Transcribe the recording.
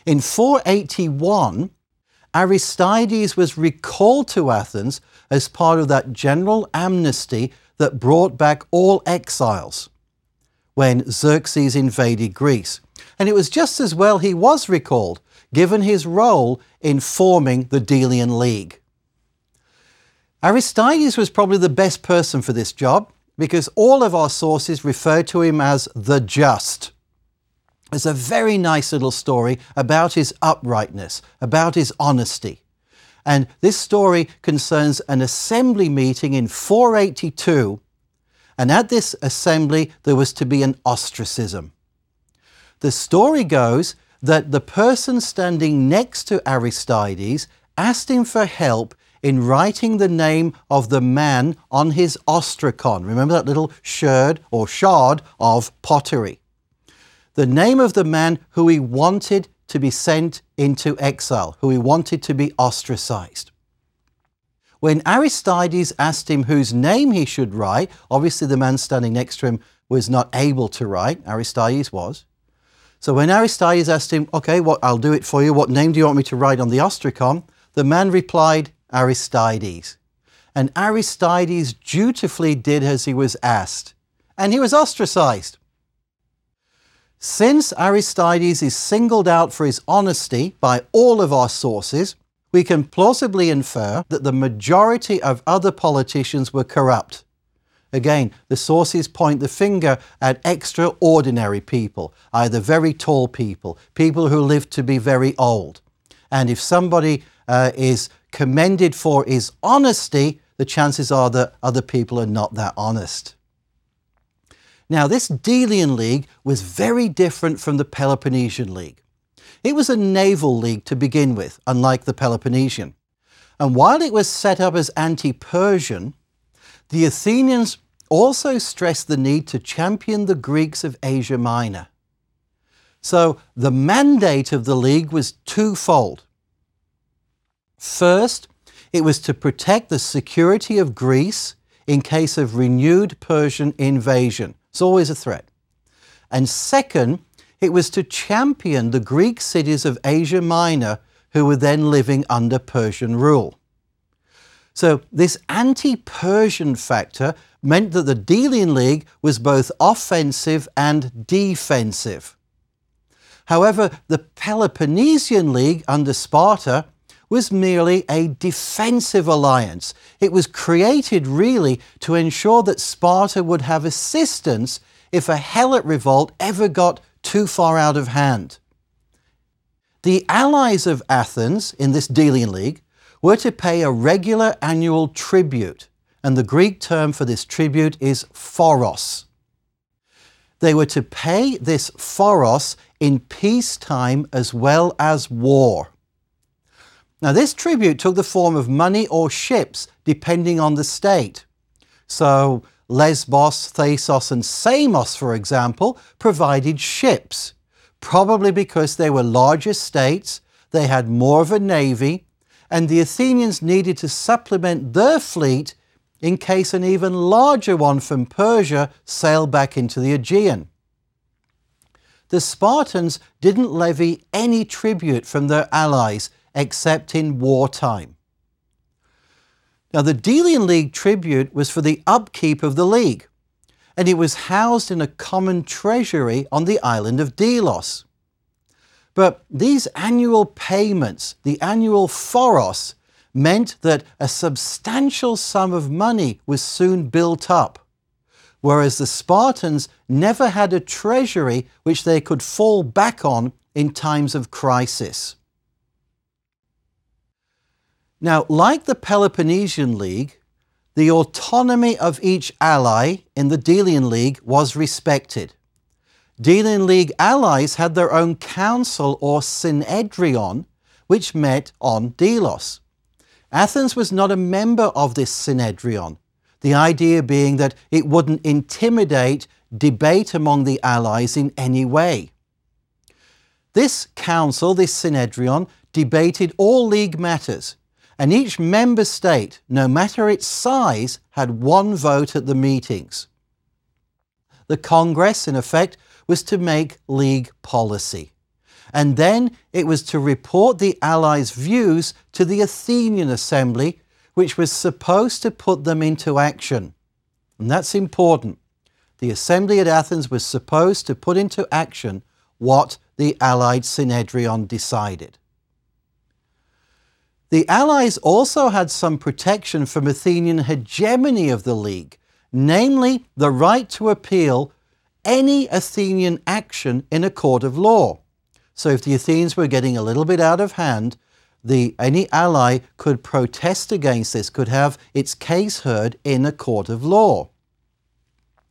In 481, Aristides was recalled to Athens as part of that general amnesty that brought back all exiles when Xerxes invaded Greece. And it was just as well he was recalled, given his role in forming the Delian League. Aristides was probably the best person for this job because all of our sources refer to him as the Just. There's a very nice little story about his uprightness, about his honesty. And this story concerns an assembly meeting in 482, and at this assembly there was to be an ostracism. The story goes that the person standing next to Aristides asked him for help in writing the name of the man on his ostracon. Remember that little sherd or shard of pottery? The name of the man who he wanted to be sent into exile, who he wanted to be ostracized. When Aristides asked him whose name he should write, obviously the man standing next to him was not able to write, Aristides was. So when Aristides asked him, okay, I'll do it for you, what name do you want me to write on the ostracon? The man replied, Aristides. And Aristides dutifully did as he was asked, and he was ostracized. Since Aristides is singled out for his honesty by all of our sources, we can plausibly infer that the majority of other politicians were corrupt. Again, the sources point the finger at extraordinary people, either very tall people, people who live to be very old. And if somebody is commended for his honesty, the chances are that other people are not that honest. Now, this Delian League was very different from the Peloponnesian League. It was a naval league to begin with, unlike the Peloponnesian. And while it was set up as anti-Persian, the Athenians also stressed the need to champion the Greeks of Asia Minor. So the mandate of the league was twofold. First, it was to protect the security of Greece in case of renewed Persian invasion. It's always a threat. And second, it was to champion the Greek cities of Asia Minor who were then living under Persian rule. So this anti-Persian factor meant that the Delian League was both offensive and defensive. However, the Peloponnesian League under Sparta was merely a defensive alliance. It was created really to ensure that Sparta would have assistance if a Helot revolt ever got too far out of hand. The allies of Athens in this Delian League were to pay a regular annual tribute, and the Greek term for this tribute is phoros. They were to pay this phoros in peacetime as well as war. Now, this tribute took the form of money or ships, depending on the state. So, Lesbos, Thasos, and Samos, for example, provided ships, probably because they were larger states, they had more of a navy, and the Athenians needed to supplement their fleet in case an even larger one from Persia sailed back into the Aegean. The Spartans didn't levy any tribute from their allies except in wartime. Now, the Delian League tribute was for the upkeep of the league, and it was housed in a common treasury on the island of Delos. But these annual payments, the annual phoros, meant that a substantial sum of money was soon built up, whereas the Spartans never had a treasury which they could fall back on in times of crisis. Now, like the Peloponnesian League, the autonomy of each ally in the Delian League was respected. Delian League allies had their own council or synedrion, which met on Delos. Athens was not a member of this synedrion, the idea being that it wouldn't intimidate debate among the allies in any way. This council, this synedrion, debated all league matters, and each member state, no matter its size, had one vote at the meetings. The Congress, in effect, was to make league policy. And then it was to report the Allies' views to the Athenian assembly, which was supposed to put them into action. And that's important. The assembly at Athens was supposed to put into action what the Allied Synhedrion decided. The Allies also had some protection from Athenian hegemony of the League, namely the right to appeal any Athenian action in a court of law. So if the Athenians were getting a little bit out of hand, any ally could protest against this, could have its case heard in a court of law.